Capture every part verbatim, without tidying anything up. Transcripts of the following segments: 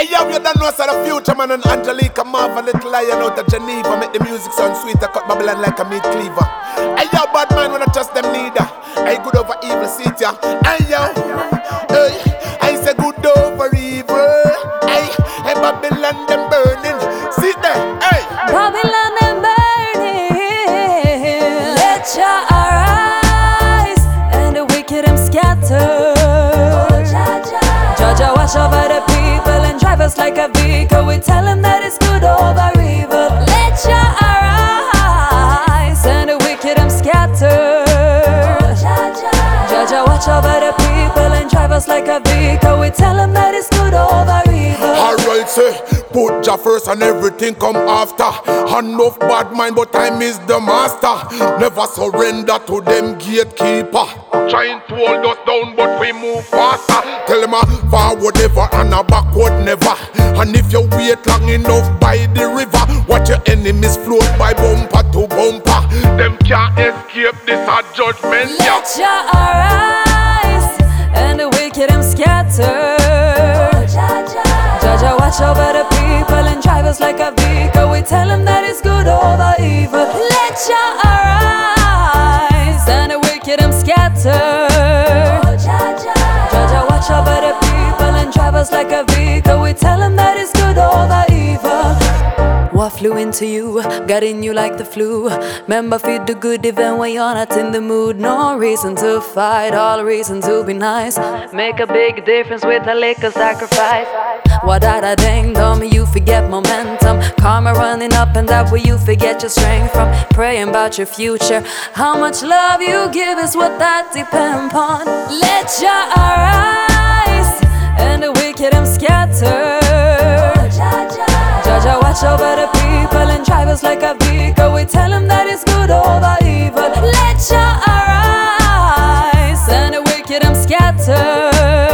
Hey yo, you don't know it's the future man and Angelica Marva, little lion out of Geneva. Make the music sound sweet, I cut Babylon like a meat cleaver. Hey yo, bad man when I trust them neither. Hey, good over evil, see ya. Hey yo, hey, I say good over evil. Hey, hey, Babylon them burning. See there, hey. Babylon them burning. Let your arise and the wicked them scatter. Jah wash over the people and drive us like a vehicle. We tell him that it's good over evil. Let your arise and the wicked them scatter. Jah watch over the people and drive us like a vehicle. We tell him that it's good over evil. Alright, say, put Jah first and everything come after. Enough bad mind, but time is the master. Never surrender to them gatekeeper. Trying to hold us down, but we move faster. Tell them a forward ever and a backward never. And if you wait long enough by the river, watch your enemies float by bumper to bumper. Them can't escape this a judgment. Let your arise and the wicked them scatter. Jah watch over the people and drive us like a vehicle. We tell him that it's good over evil. Let your arise and the wicked them scatter. Jah watch over the people and drive us like a vehicle. We tell him that it's good over evil. What flew into you, got in you like the flu. Remember, feed the good even when you're not in the mood. No reason to fight, all reason to be nice. Make a big difference with a little sacrifice. What a dang dumb, you forget momentum. Karma running up and that way you forget your strength from praying about your future. How much love you give is what that depends upon. Let your arise and the wicked them scatter. Jah watch over the people and drive us like a vehicle. We tell him that it's good over evil. Let your arise and the wicked them scatter.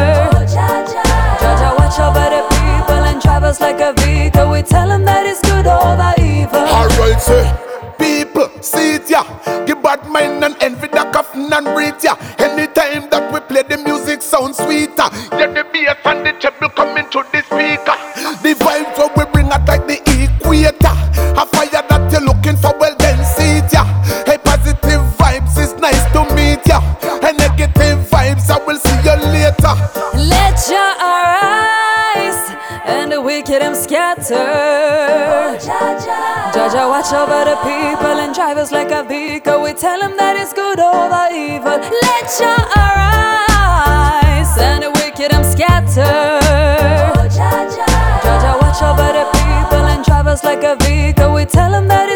Jah watch over the people and drive us like a vehicle. We tell him that it's good over evil. Alright, say, people, see it ya. Give bad mind and envy the coffin and breathe ya. Anytime that we play the music sound sweeter. Get the bass and the treble coming to the speaker. The vibes what we bring out like the equator. A fire that you're looking for, well then see it ya. Hey, positive vibes is nice to meet ya. And negative vibes I will see you later. Let your arise and the wicked them scatter. Jah watch over the people and drive us like a vehicle. We tell him that it's good over evil. Let your arise and the wicked them scatter. Jah watch over the people and drive us like a vehicle. We tell him that